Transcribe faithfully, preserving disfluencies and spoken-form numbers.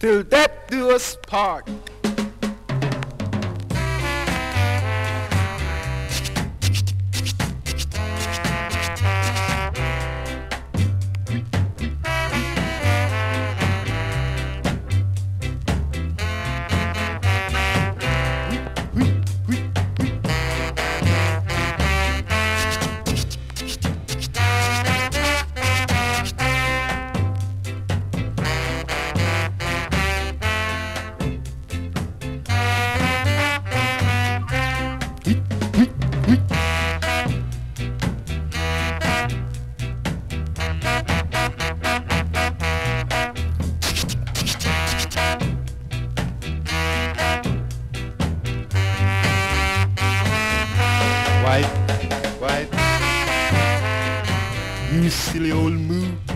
till death do us part. White, white, you silly old moo.